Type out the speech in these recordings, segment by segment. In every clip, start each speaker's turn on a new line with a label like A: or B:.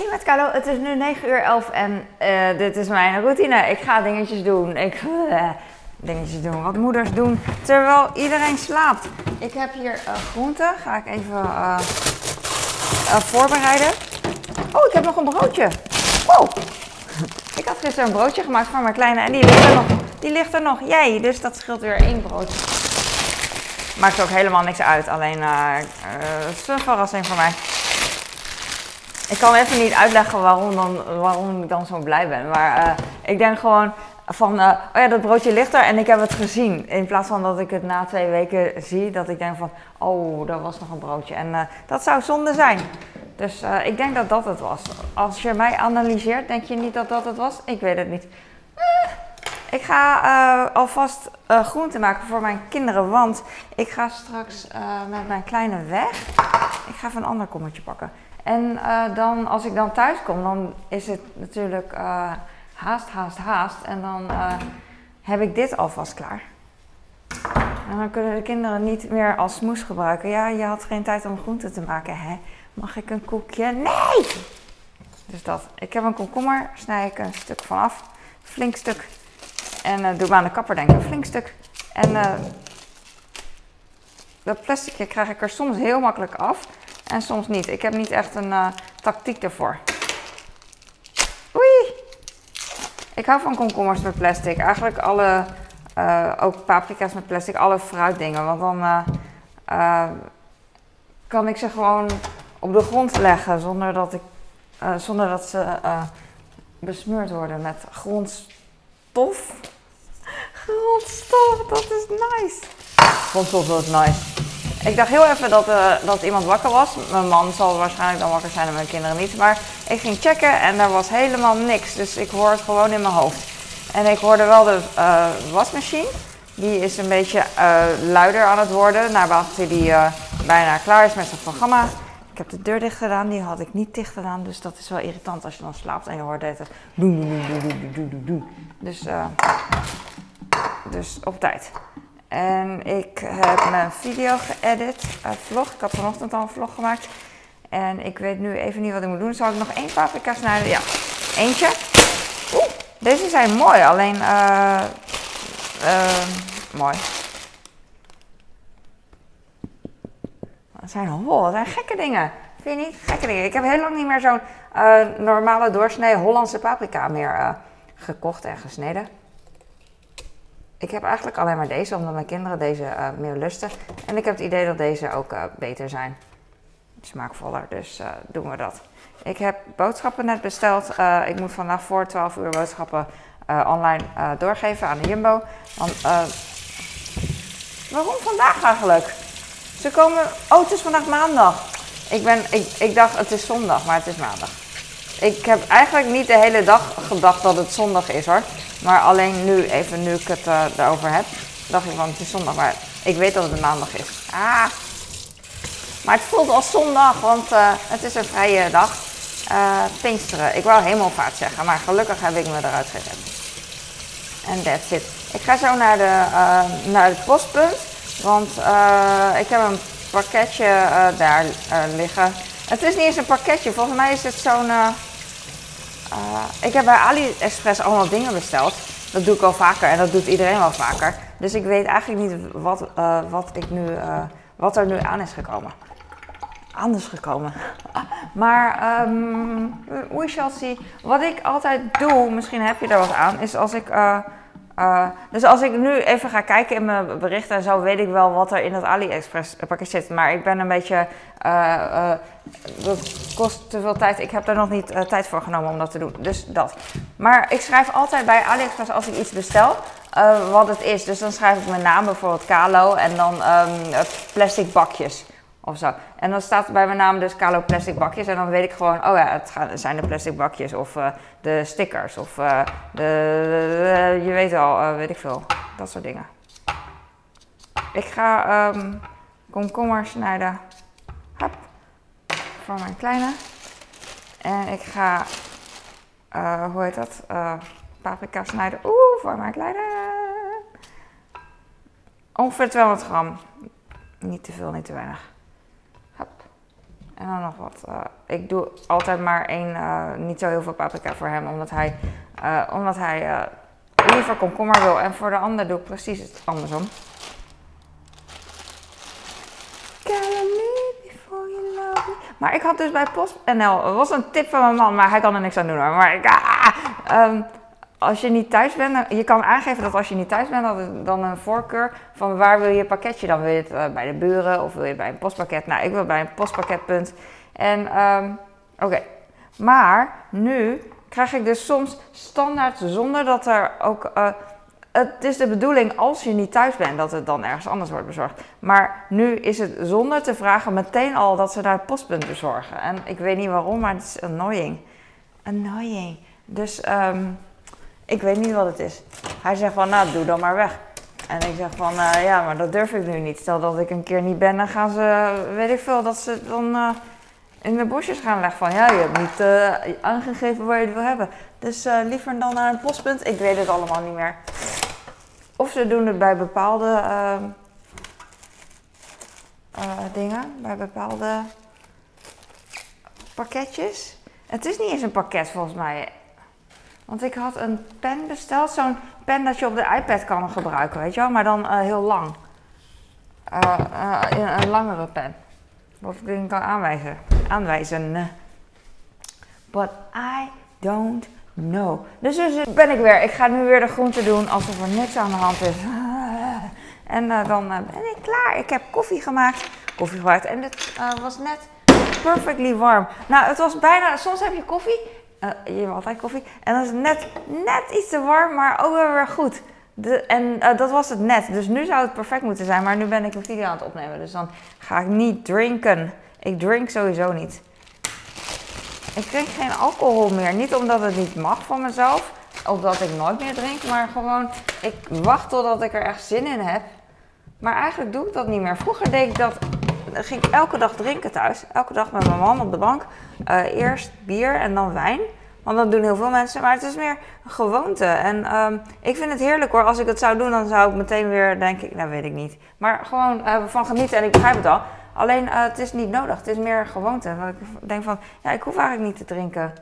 A: Hey met Carlo, het is nu 9:11 en dit is mijn routine. Ik ga dingetjes doen. Dingetjes doen wat moeders doen terwijl iedereen slaapt. Ik heb hier groenten. Ga ik even voorbereiden. Oh, ik heb nog een broodje. Wow. Ik had gisteren een broodje gemaakt voor mijn kleine en die ligt er nog. Jij, dus dat scheelt weer 1 broodje. Maakt ook helemaal niks uit. Alleen het is een verrassing voor mij. Ik kan even niet uitleggen waarom ik dan zo blij ben. Maar ik denk gewoon van, oh ja, dat broodje ligt er en ik heb het gezien. In plaats van dat ik het na 2 weken zie, dat ik denk van, oh, daar was nog een broodje. En dat zou zonde zijn. Dus ik denk dat dat het was. Als je mij analyseert, denk je niet dat dat het was? Ik weet het niet. Ik ga alvast groenten maken voor mijn kinderen, want ik ga straks met mijn kleine weg. Ik ga even een ander kommetje pakken. En dan, als ik dan thuis kom, dan is het natuurlijk haast. En dan heb ik dit alvast klaar. En dan kunnen de kinderen niet meer als smoes gebruiken. Ja, je had geen tijd om groenten te maken, hè? Mag ik een koekje? Nee! Dus dat. Ik heb een komkommer, snij ik een stuk vanaf. Flink stuk. En doe me aan de kapper denken, flink stuk. En dat plasticje krijg ik er soms heel makkelijk af. En soms niet. Ik heb niet echt een tactiek ervoor. Oei! Ik hou van komkommers met plastic. Eigenlijk alle, ook paprika's met plastic, alle fruitdingen. Want dan kan ik ze gewoon op de grond leggen zonder dat ze besmeurd worden met grondstof. Grondstof, dat is nice. Grondstof, dat is nice. Ik dacht heel even dat iemand wakker was. Mijn man zal waarschijnlijk dan wakker zijn en mijn kinderen niet. Maar ik ging checken en er was helemaal niks. Dus ik hoor het gewoon in mijn hoofd. En ik hoorde wel de wasmachine. Die is een beetje luider aan het worden. Naarmate die bijna klaar is met zijn programma. Ik heb de deur dicht gedaan. Die had ik niet dicht gedaan. Dus dat is wel irritant als je dan slaapt en je hoort het. Dus op tijd. En ik heb mijn video geëdit, vlog. Ik had vanochtend al een vlog gemaakt. En ik weet nu even niet wat ik moet doen. Zal ik nog 1 paprika snijden? Ja, eentje. Oeh, deze zijn mooi, alleen mooi. Dat zijn gekke dingen. Vind je niet? Gekke dingen. Ik heb heel lang niet meer zo'n normale doorsnee Hollandse paprika meer gekocht en gesneden. Ik heb eigenlijk alleen maar deze, omdat mijn kinderen deze meer lusten. En ik heb het idee dat deze ook beter zijn. Smaakvoller, dus doen we dat. Ik heb boodschappen net besteld. Ik moet vandaag voor 12 uur boodschappen online doorgeven aan de Jumbo. Want, waarom vandaag eigenlijk? Ze komen... Oh, het is vandaag maandag. Ik dacht het is zondag, maar het is maandag. Ik heb eigenlijk niet de hele dag gedacht dat het zondag is hoor. Maar alleen nu, even nu ik het erover heb, dacht ik van het is zondag. Maar ik weet dat het een maandag is. Maar het voelt als zondag, want het is een vrije dag. Pinksteren. Ik wou hemelvaart zeggen, maar gelukkig heb ik me eruit gered. En that's it. Ik ga zo naar het postpunt. Want ik heb een pakketje daar liggen. Het is niet eens een pakketje, volgens mij is het zo'n... ik heb bij AliExpress allemaal dingen besteld. Dat doe ik wel vaker en dat doet iedereen wel vaker. Dus ik weet eigenlijk niet wat er nu aan is gekomen. Maar we shall see. Wat ik altijd doe, misschien heb je er wat aan, is als ik... dus als ik nu even ga kijken in mijn berichten en zo, weet ik wel wat er in dat AliExpress pakketje zit. Maar ik ben een beetje... dat kost te veel tijd. Ik heb daar nog niet tijd voor genomen om dat te doen. Dus dat. Maar ik schrijf altijd bij AliExpress als ik iets bestel, wat het is. Dus dan schrijf ik mijn naam, bijvoorbeeld Kalo, en dan plastic bakjes. Of zo. En dan staat bij mijn naam dus Kalo plastic bakjes. En dan weet ik gewoon, oh ja, het zijn de plastic bakjes. Of de stickers. Of je weet al, weet ik veel. Dat soort dingen. Ik ga komkommer snijden. Hop. Voor mijn kleine. En ik ga, hoe heet dat? Paprika snijden. Voor mijn kleine. Ongeveer 200 gram. Niet te veel, niet te weinig. Hop. En dan nog wat. Ik doe altijd maar niet zo heel veel paprika voor hem, omdat hij liever komkommer wil. En voor de ander doe ik precies het andersom. Maar ik had dus bij PostNL, het was een tip van mijn man, maar hij kan er niks aan doen hoor. Maar als je niet thuis bent, je kan aangeven dat als je niet thuis bent, dan een voorkeur van waar wil je je pakketje dan? Wil je het bij de buren of wil je het bij een postpakket? Nou, ik wil bij een postpakketpunt. En oké. Maar nu krijg ik dus soms standaard zonder dat er ook... het is de bedoeling als je niet thuis bent dat het dan ergens anders wordt bezorgd. Maar nu is het zonder te vragen meteen al dat ze naar het postpunt bezorgen. En ik weet niet waarom, maar het is annoying. Annoying. Dus ik weet niet wat het is. Hij zegt van, nou doe dan maar weg. En ik zeg van, ja, maar dat durf ik nu niet. Stel dat ik een keer niet ben, dan gaan ze, weet ik veel, dat ze dan in de bosjes gaan leggen van, ja, je hebt niet aangegeven waar je het wil hebben. Dus liever dan naar een postpunt. Ik weet het allemaal niet meer. Of ze doen het bij bepaalde dingen, bij bepaalde pakketjes. Het is niet eens een pakket volgens mij. Want ik had een pen besteld, zo'n pen dat je op de iPad kan gebruiken, weet je wel, maar dan heel lang. Een langere pen. Wat ik kan aanwijzen. But I don't know. Dus ben ik weer. Ik ga nu weer de groente doen alsof er niks aan de hand is. En dan ben ik klaar. Ik heb koffie gemaakt. En dit was net perfectly warm. Nou, het was bijna... Soms heb je koffie. Je hebt altijd koffie. En dan is het net iets te warm, maar ook wel weer goed. Dat was het net. Dus nu zou het perfect moeten zijn. Maar nu ben ik een video aan het opnemen. Dus dan ga ik niet drinken. Ik drink sowieso niet. Ik drink geen alcohol meer. Niet omdat het niet mag van mezelf. Omdat ik nooit meer drink. Maar gewoon, ik wacht totdat ik er echt zin in heb. Maar eigenlijk doe ik dat niet meer. Vroeger deed ik dat. Ging ik elke dag drinken thuis. Elke dag met mijn man op de bank. Eerst bier en dan wijn. Want dat doen heel veel mensen. Maar het is meer een gewoonte. En ik vind het heerlijk hoor. Als ik het zou doen, dan zou ik meteen weer denken. Nou, weet ik niet. Maar gewoon van genieten. En ik begrijp het al. Alleen, het is niet nodig. Het is meer gewoonte. Want ik denk van, ja, ik hoef eigenlijk niet te drinken.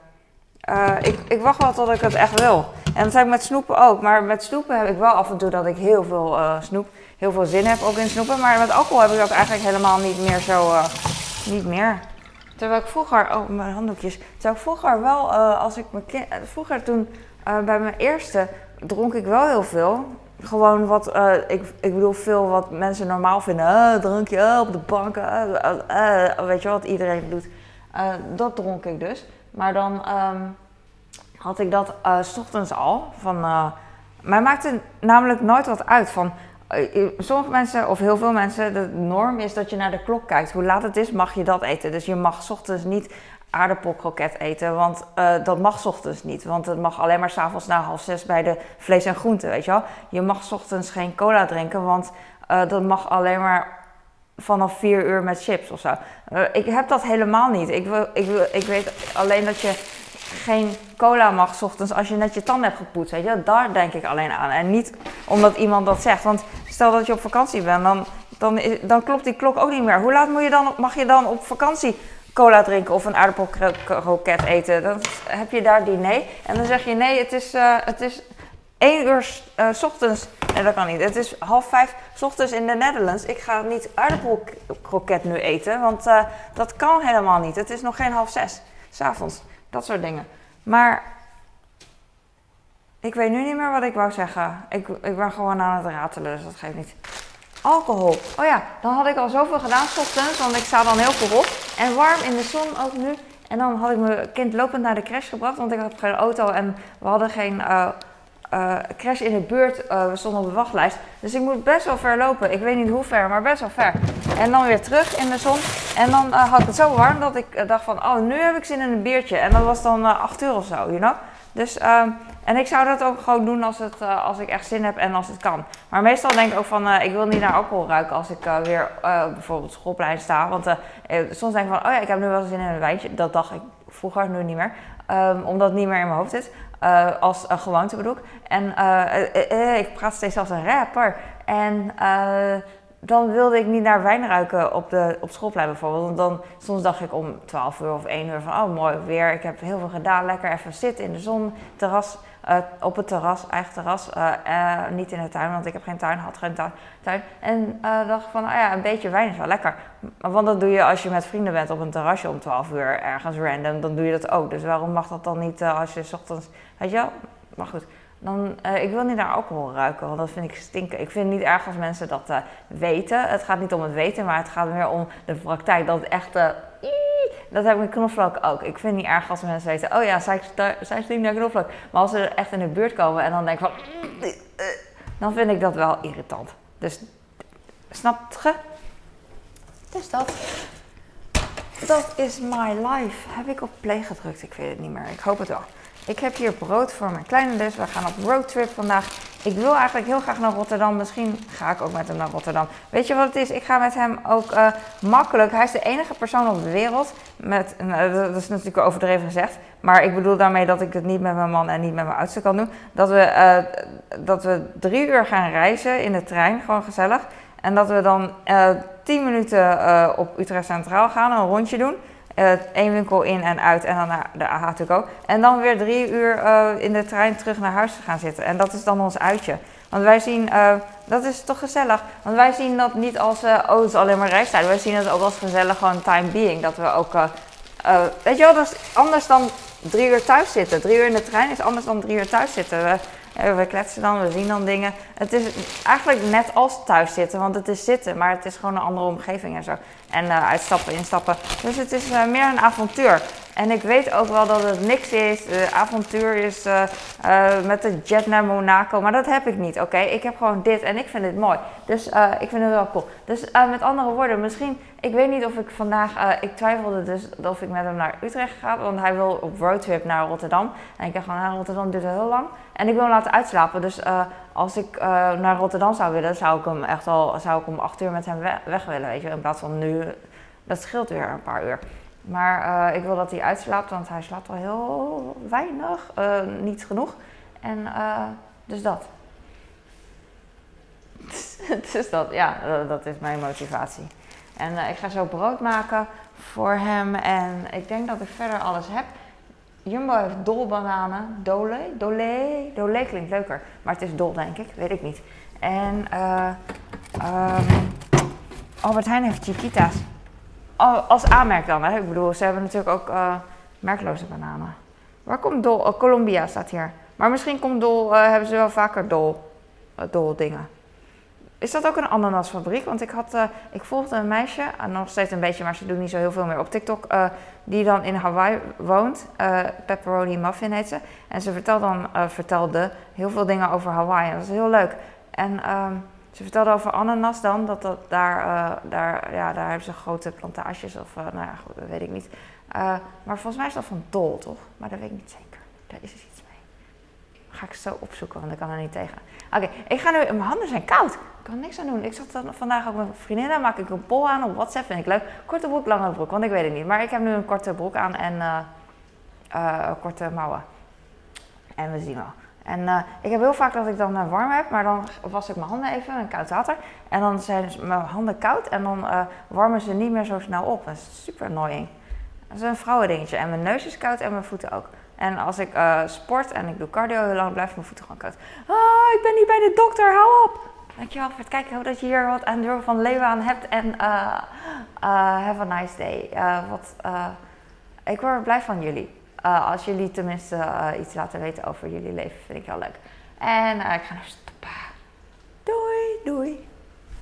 A: Ik wacht wel tot ik het echt wil. En dat heb ik met snoepen ook. Maar met snoepen heb ik wel af en toe dat ik heel veel snoep, heel veel zin heb ook in snoepen. Maar met alcohol heb ik dat eigenlijk helemaal niet meer zo, niet meer. Terwijl ik vroeger, oh mijn handdoekjes. Terwijl ik vroeger wel, vroeger toen bij mijn eerste dronk ik wel heel veel. Gewoon wat, ik bedoel veel wat mensen normaal vinden. Drankje op de bank, weet je wat iedereen doet. Dat dronk ik dus. Maar dan had ik dat 's ochtends al. Mij maakt het namelijk nooit wat uit. Sommige mensen, of heel veel mensen, de norm is dat je naar de klok kijkt. Hoe laat het is, mag je dat eten. Dus je mag 's ochtends niet aardappelkroket eten, want dat mag 's ochtends niet. Want het mag alleen maar 's avonds na 5:30 bij de vlees en groenten, weet je wel. Je mag 's ochtends geen cola drinken, want dat mag alleen maar vanaf 4 uur met chips of zo. Ik heb dat helemaal niet. Ik weet alleen dat je geen cola mag 's ochtends als je net je tanden hebt gepoetst, weet je. Daar denk ik alleen aan. En niet omdat iemand dat zegt. Want stel dat je op vakantie bent, dan klopt die klok ook niet meer. Hoe laat mag je dan op vakantie cola drinken of een aardappelkroket eten? Dan heb je daar diner. En dan zeg je nee, het is 1 uur 's ochtends. Nee, dat kan niet. Het is 4:30 's ochtends in de Netherlands. Ik ga niet aardappelkroket nu eten, want dat kan helemaal niet. Het is nog geen 5:30 's avonds. Dat soort dingen. Maar ik weet nu niet meer wat ik wou zeggen. Ik ben gewoon aan het ratelen, dus dat geeft niet. Alcohol. Oh ja, dan had ik al zoveel gedaan 's ochtends, want ik sta dan heel vroeg op. En warm in de zon ook nu. En dan had ik mijn kind lopend naar de crash gebracht, want ik had geen auto en we hadden geen crash in de buurt. We stonden op de wachtlijst. Dus ik moet best wel ver lopen. Ik weet niet hoe ver, maar best wel ver. En dan weer terug in de zon. En dan had ik het zo warm dat ik dacht van, oh, nu heb ik zin in een biertje. En dat was dan 8 uur of zo, you know. Dus, en ik zou dat ook gewoon doen als ik echt zin heb en als het kan. Maar meestal denk ik ook van, ik wil niet naar alcohol ruiken als ik weer bijvoorbeeld op schoolplein sta. Want soms denk ik van, oh ja, ik heb nu wel zin in een wijntje. Dat dacht ik vroeger, nu niet meer. Omdat het niet meer in mijn hoofd zit. Als gewoonte bedoel ik. En ik praat steeds als een rapper. En dan wilde ik niet naar wijn ruiken op schoolplein bijvoorbeeld. Want dan, soms dacht ik om 12 uur of 1 uur van, oh mooi weer, ik heb heel veel gedaan, lekker even zitten in de zon, terras, op het terras, eigen terras. Niet in de tuin, want ik heb geen tuin, had geen tuin. En dacht van, een beetje wijn is wel lekker. Want dat doe je als je met vrienden bent op een terrasje om 12 uur ergens random, dan doe je dat ook. Dus waarom mag dat dan niet als je 's ochtends, weet je wel? Maar goed. Dan, ik wil niet naar alcohol ruiken, want dat vind ik stinken. Ik vind het niet erg als mensen dat weten. Het gaat niet om het weten, maar het gaat meer om de praktijk. Dat het echt, dat heb ik met knoflook ook. Ik vind het niet erg als mensen weten, oh ja, zij stinkt naar knoflook. Maar als ze er echt in de buurt komen en dan denk ik van, dan vind ik dat wel irritant. Dus, snap je? Dus dat is my life. Heb ik op play gedrukt? Ik weet het niet meer. Ik hoop het wel. Ik heb hier brood voor mijn kleine dus. We gaan op roadtrip vandaag. Ik wil eigenlijk heel graag naar Rotterdam. Misschien ga ik ook met hem naar Rotterdam. Weet je wat het is? Ik ga met hem ook makkelijk. Hij is de enige persoon op de wereld. Dat is natuurlijk overdreven gezegd. Maar ik bedoel daarmee dat ik het niet met mijn man en niet met mijn oudste kan doen. Dat we 3 uur gaan reizen in de trein. Gewoon gezellig. En dat we dan 10 minuten op Utrecht Centraal gaan. Een rondje doen. 1 winkel in en uit en dan naar de AH to go. En dan weer 3 uur in de trein terug naar huis te gaan zitten. En dat is dan ons uitje. Want wij zien, dat is toch gezellig. Want wij zien dat niet als, het is alleen maar reistijd. Wij zien het ook als gezellig, gewoon time being. Dat we ook, weet je wel, dat is anders dan 3 uur thuis zitten. 3 uur in de trein is anders dan 3 uur thuis zitten. We kletsen dan, we zien dan dingen. Het is eigenlijk net als thuis zitten, want het is zitten, maar het is gewoon een andere omgeving en zo. En uitstappen, instappen. Dus het is meer een avontuur. En ik weet ook wel dat het niks is. Avontuur is met de jet naar Monaco, maar dat heb ik niet, oké? Ik heb gewoon dit en ik vind dit mooi. Dus ik vind het wel cool. Dus met andere woorden, misschien, ik weet niet of ik vandaag, ik twijfelde dus of ik met hem naar Utrecht ga, want hij wil op roadtrip naar Rotterdam. En ik dacht gewoon, naar Rotterdam duurt heel lang. En ik wil hem laten uitslapen, dus als ik naar Rotterdam zou willen, zou ik om 8 uur met hem weg willen, weet je. In plaats van nu, dat scheelt weer een paar uur. Maar ik wil dat hij uitslaapt, want hij slaapt al heel weinig, niet genoeg. En dus dat. Dus dat, ja, dat is mijn motivatie. En ik ga zo brood maken voor hem en ik denk dat ik verder alles heb. Jumbo heeft dolbananen, Dole klinkt leuker, maar het is dol denk ik, weet ik niet. En Albert Heijn heeft Chiquita's. Als aanmerk dan, hè. Ik bedoel, ze hebben natuurlijk ook merkloze bananen. Waar komt Dol? Colombia staat hier. Maar misschien komt Dol, hebben ze wel vaker Dol dingen. Is dat ook een ananasfabriek? Want ik volgde een meisje, nog steeds een beetje, maar ze doet niet zo heel veel meer op TikTok, die dan in Hawaii woont. Pepperoni Muffin heet ze. En ze vertelde heel veel dingen over Hawaii. En dat is heel leuk. En ze vertelde over ananas dan, dat daar hebben ze grote plantages of, nou ja, goed, dat weet ik niet. Maar volgens mij is dat van Dol, toch? Maar dat weet ik niet zeker. Daar is dus iets mee. Ga ik zo opzoeken, want ik kan er niet tegen. Oké, ik ga nu, mijn handen zijn koud. Ik kan niks aan doen. Ik zat vandaag ook met vriendinnen, maak ik een poll aan op WhatsApp, vind ik leuk. Korte broek, lange broek, want ik weet het niet. Maar ik heb nu een korte broek aan en korte mouwen. En we zien wel. En ik heb heel vaak dat ik dan warm heb, maar dan was ik mijn handen even in koud water. En dan zijn mijn handen koud en dan warmen ze niet meer zo snel op. Dat is super annoying. Dat is een vrouwendingetje. En mijn neus is koud en mijn voeten ook. En als ik sport en ik doe cardio heel lang, blijft mijn voeten gewoon koud. Ik ben niet bij de dokter, hou op! Dankjewel voor het kijken. Ik hoop dat je hier wat aan Durven van Leeuwen aan hebt. En have a nice day. Ik word blij van jullie. Als jullie tenminste iets laten weten over jullie leven, vind ik heel leuk. En ik ga nu stoppen.